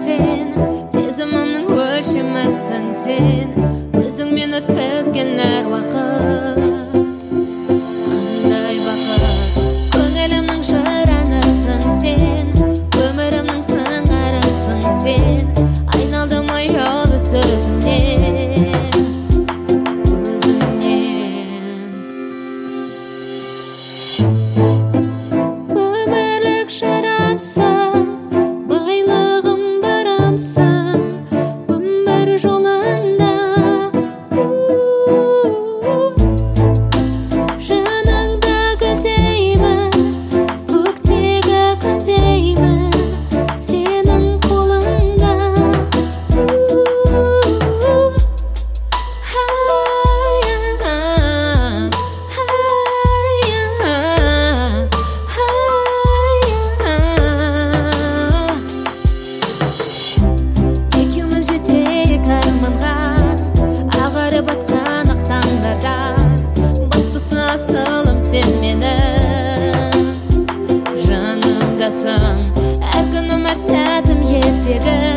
сен, сезімімнің өлшемісің сен, өзіңмен өткізген әр уақыт. Қандай бақыт, көңілімнің жыранысың сен, өмірімнің сыңарысың сен, айналдым ұялы сөзіңнен. Өмірлік жарамсың, байлығым барамсың, өмір жолында. Жаныңда гүлдеймін, көктегі күндеймін, сенің қолыңда. Екеуміз жетейік арманға, ағарып атқан ақ таңдарда. Бастысы асылым сен менің жанымдасың, әр күнім әр сәтім ертегі.